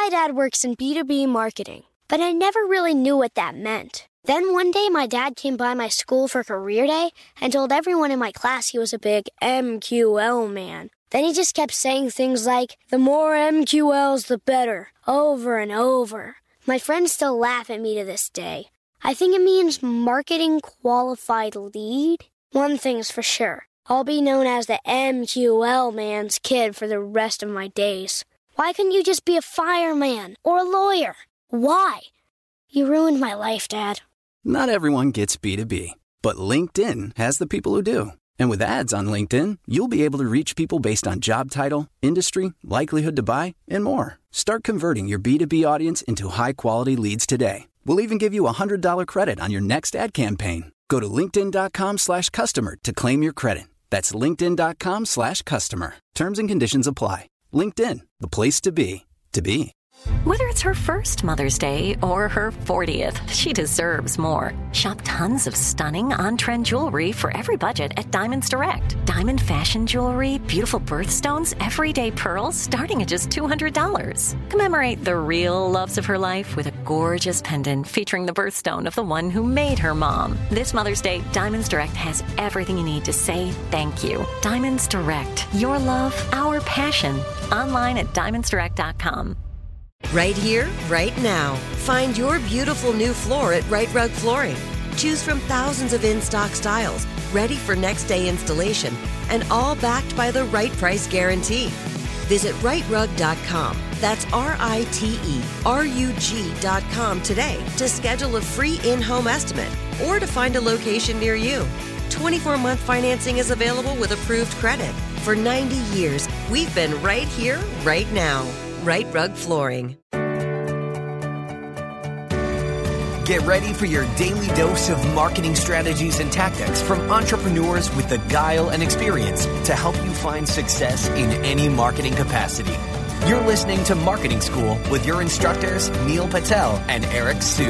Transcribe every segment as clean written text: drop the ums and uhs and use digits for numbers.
My dad works in B2B marketing, but I never really knew what that meant. Then one day, my dad came by my school for career day and told everyone in my class he was a big MQL man. Then he just kept saying things like, the more MQLs, the better, over and over. My friends still laugh at me to this day. I think it means marketing qualified lead. One thing's for sure. I'll be known as the MQL man's kid for the rest of my days. Why couldn't you just be a fireman or a lawyer? Why? You ruined my life, Dad. Not everyone gets B2B, but LinkedIn has the people who do. And with ads on LinkedIn, you'll be able to reach people based on job title, industry, likelihood to buy, and more. Start converting your B2B audience into high-quality leads today. We'll even give you a $100 credit on your next ad campaign. Go to linkedin.com/customer to claim your credit. That's linkedin.com/customer. Terms and conditions apply. LinkedIn, the place to be, to be. Whether it's her first Mother's Day or her 40th, she deserves more. Shop tons of stunning on-trend jewelry for every budget at Diamonds Direct. Diamond fashion jewelry, beautiful birthstones, everyday pearls starting at just $200. Commemorate the real loves of her life with a gorgeous pendant featuring the birthstone of the one who made her mom. This Mother's Day, Diamonds Direct has everything you need to say thank you. Diamonds Direct. Your love, our passion. Online at diamondsdirect.com. Right here, right now. Find your beautiful new floor at Right Rug Flooring. Choose from thousands of in-stock styles, ready for next day installation, and all backed by the right price guarantee. Visit rightrug.com. That's RITERUG.com today to schedule a free in-home estimate or to find a location near you. 24-month financing is available with approved credit. For 90 years, we've been right here, right now. Right Rug Flooring. Get ready for your daily dose of marketing strategies and tactics from entrepreneurs with the guile and experience to help you find success in any marketing capacity. You're listening to Marketing School with your instructors, Neil Patel and Eric Siu.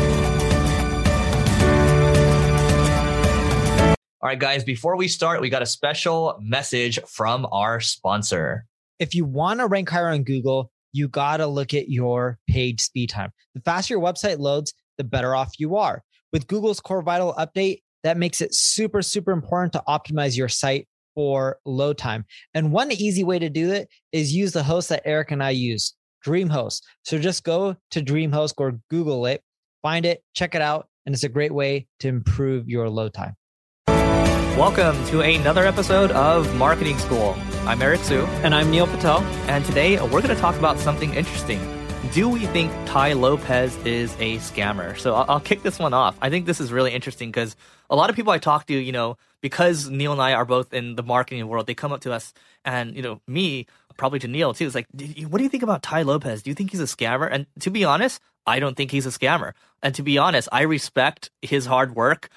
All right, guys, before we start, we got a special message from our sponsor. If you want to rank higher on Google, you got to look at your page speed time. The faster your website loads, the better off you are. With Google's Core Vital update, that makes it super, super important to optimize your site for load time. And one easy way to do it is use the host that Eric and I use, DreamHost. So just go to DreamHost or Google it, find it, check it out, and it's a great way to improve your load time. Welcome to another episode of Marketing School. I'm Eric Siu. And I'm Neil Patel. And today we're going to talk about something interesting. Do we think Tai Lopez is a scammer? So I'll kick this one off. I think this is really interesting because a lot of people I talk to, because Neil and I are both in the marketing world, they come up to us and, me, probably to Neil too, it's like, what do you think about Tai Lopez? Do you think he's a scammer? And to be honest, I don't think he's a scammer. And to be honest, I respect his hard work.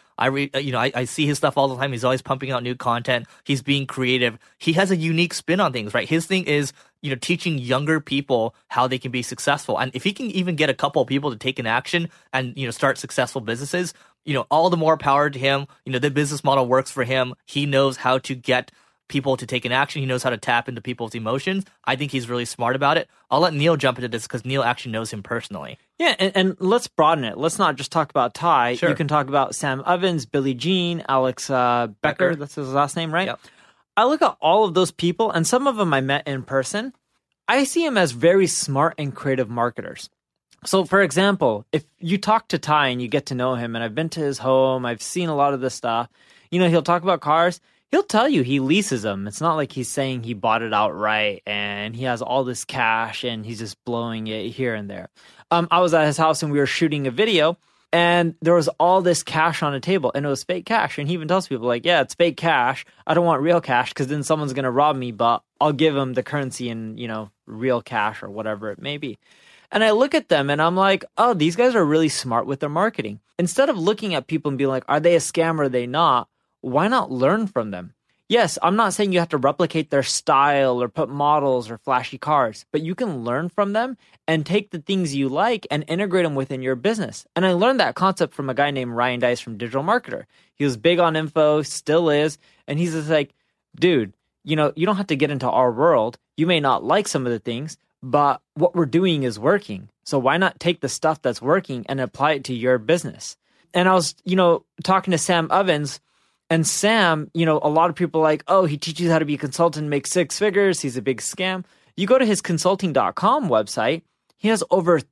I see his stuff all the time. He's always pumping out new content. He's being creative. He has a unique spin on things, right? His thing is, teaching younger people how they can be successful. And if he can even get a couple of people to take an action and, start successful businesses, all the more power to him. The business model works for him. He knows how to get people to take an action. He knows how to tap into people's emotions. I think he's really smart about it. I'll let Neil jump into this because Neil actually knows him personally. Yeah, and let's broaden it. Let's not just talk about Tai. Sure. You can talk about Sam Evans, Billie Jean, Alex Becker. That's his last name, right? Yep. I look at all of those people, and some of them I met in person. I see them as very smart and creative marketers. So, for example, if you talk to Tai and you get to know him, and I've been to his home, I've seen a lot of this stuff, he'll talk about cars. He'll tell you he leases them. It's not like he's saying he bought it outright and he has all this cash and he's just blowing it here and there. I was at his house and we were shooting a video and there was all this cash on a table and it was fake cash. And he even tells people like, yeah, it's fake cash. I don't want real cash because then someone's going to rob me, but I'll give him the currency in, real cash or whatever it may be. And I look at them and I'm like, oh, these guys are really smart with their marketing. Instead of looking at people and being like, are they a scam or are they not? Why not learn from them? Yes, I'm not saying you have to replicate their style or put models or flashy cars, but you can learn from them and take the things you like and integrate them within your business. And I learned that concept from a guy named Ryan Dice from Digital Marketer. He was big on info, still is. And he's just like, dude, you don't have to get into our world. You may not like some of the things, but what we're doing is working. So why not take the stuff that's working and apply it to your business? And I was, talking to Sam Ovens, and Sam, a lot of people are like, oh, he teaches you how to be a consultant, make 6 figures. He's a big scam. You go to his consulting.com website, he has over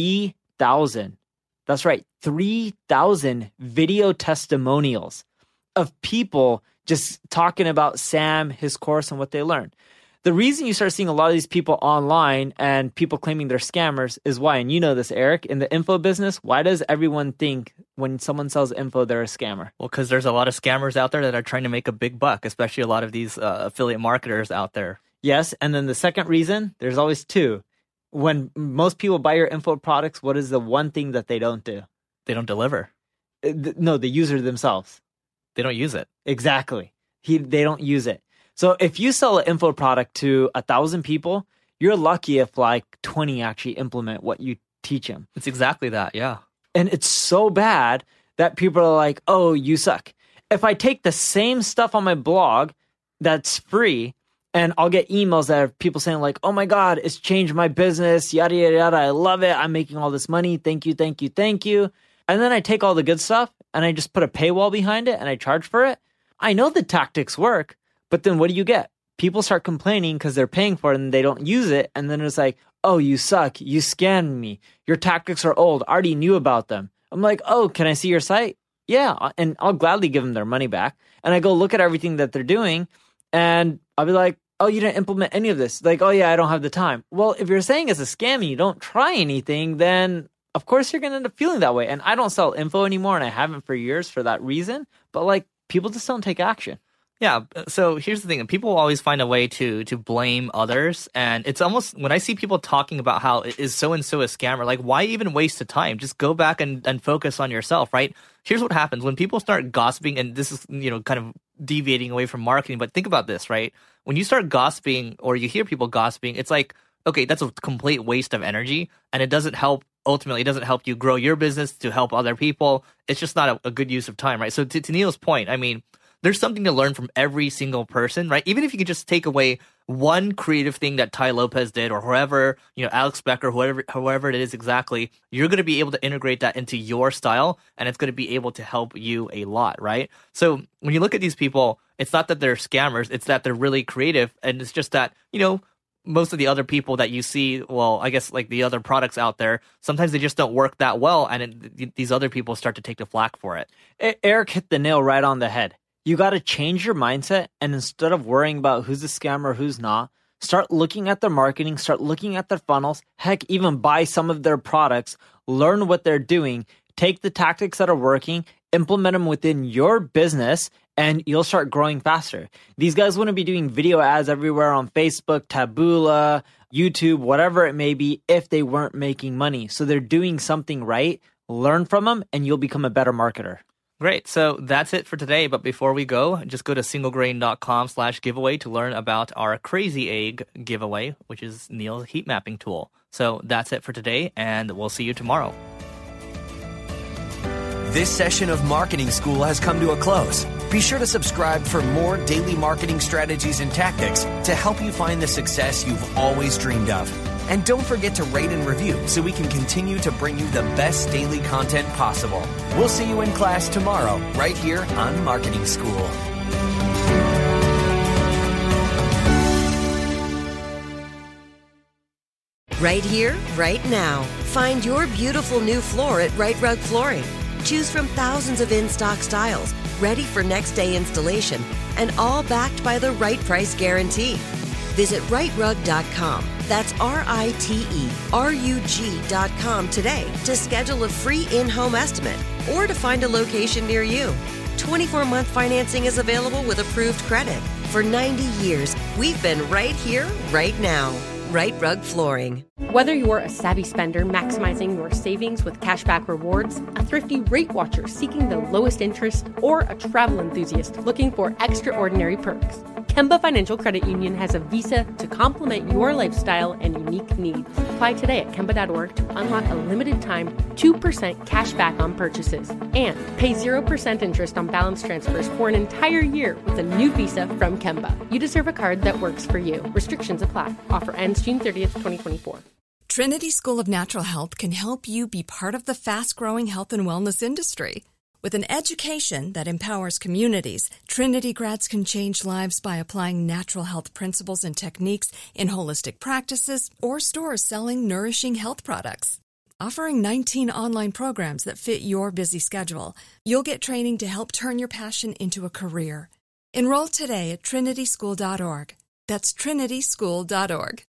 3,000. That's right, 3,000 video testimonials of people just talking about Sam, his course, and what they learned. The reason you start seeing a lot of these people online and people claiming they're scammers is why, and you know this, Eric, in the info business, why does everyone think when someone sells info, they're a scammer? Well, because there's a lot of scammers out there that are trying to make a big buck, especially a lot of these affiliate marketers out there. Yes, and then the second reason, there's always 2. When most people buy your info products, what is the one thing that they don't do? They don't deliver. No, the user themselves. They don't use it. Exactly. They don't use it. So if you sell an info product to 1,000 people, you're lucky if like 20 actually implement what you teach them. It's exactly that, yeah. And it's so bad that people are like, oh, you suck. If I take the same stuff on my blog that's free, and I'll get emails that have people saying like, oh my God, it's changed my business, yada, yada, yada. I love it. I'm making all this money. Thank you, thank you, thank you. And then I take all the good stuff and I just put a paywall behind it and I charge for it. I know the tactics work, but then what do you get? People start complaining because they're paying for it and they don't use it. And then it's like, oh, you suck. You scammed me. Your tactics are old. I already knew about them. I'm like, oh, can I see your site? Yeah. And I'll gladly give them their money back. And I go look at everything that they're doing and I'll be like, oh, you didn't implement any of this. Like, oh yeah, I don't have the time. Well, if you're saying it's a scam and you don't try anything, then of course you're going to end up feeling that way. And I don't sell info anymore and I haven't for years for that reason. But like, people just don't take action. Yeah. So here's the thing. People always find a way to blame others. And it's almost, when I see people talking about how is so-and-so a scammer, like why even waste the time? Just go back and focus on yourself, right? Here's what happens when people start gossiping, and this is, kind of deviating away from marketing, but think about this, right? When you start gossiping or you hear people gossiping, it's like, okay, that's a complete waste of energy and it doesn't help. Ultimately, it doesn't help you grow your business to help other people. It's just not a good use of time, right? So to Neil's point, I mean, there's something to learn from every single person, right? Even if you could just take away one creative thing that Tai Lopez did or whoever, Alex Becker, whoever it is exactly, you're going to be able to integrate that into your style and it's going to be able to help you a lot, right? So when you look at these people, it's not that they're scammers, it's that they're really creative. And it's just that, most of the other people that you see, well, I guess like the other products out there, sometimes they just don't work that well. And these other people start to take the flack for it. Eric hit the nail right on the head. You got to change your mindset, and instead of worrying about who's a scammer, who's not, start looking at their marketing, start looking at their funnels, heck, even buy some of their products, learn what they're doing, take the tactics that are working, implement them within your business, and you'll start growing faster. These guys wouldn't be doing video ads everywhere on Facebook, Taboola, YouTube, whatever it may be, if they weren't making money. So they're doing something right. Learn from them, and you'll become a better marketer. Great. So that's it for today. But before we go, just go to singlegrain.com/giveaway to learn about our Crazy Egg giveaway, which is Neil's heat mapping tool. So that's it for today, and we'll see you tomorrow. This session of Marketing School has come to a close. Be sure to subscribe for more daily marketing strategies and tactics to help you find the success you've always dreamed of. And don't forget to rate and review so we can continue to bring you the best daily content possible. We'll see you in class tomorrow, right here on Marketing School. Right here, right now. Find your beautiful new floor at Right Rug Flooring. Choose from thousands of in-stock styles, ready for next day installation, and all backed by the right price guarantee. Visit rightrug.com. That's RITERUG.com today to schedule a free in-home estimate or to find a location near you. 24-month financing is available with approved credit. For 90 years, we've been right here, right now. Right Rug Flooring. Whether you're a savvy spender maximizing your savings with cashback rewards, a thrifty rate watcher seeking the lowest interest, or a travel enthusiast looking for extraordinary perks, Kemba Financial Credit Union has a visa to complement your lifestyle and unique needs. Apply today at Kemba.org to unlock a limited time 2% cash back on purchases and pay 0% interest on balance transfers for an entire year with a new visa from Kemba. You deserve a card that works for you. Restrictions apply. Offer ends June 30th, 2024. Trinity School of Natural Health can help you be part of the fast-growing health and wellness industry. With an education that empowers communities, Trinity grads can change lives by applying natural health principles and techniques in holistic practices or stores selling nourishing health products. Offering 19 online programs that fit your busy schedule, you'll get training to help turn your passion into a career. Enroll today at trinityschool.org. That's trinityschool.org.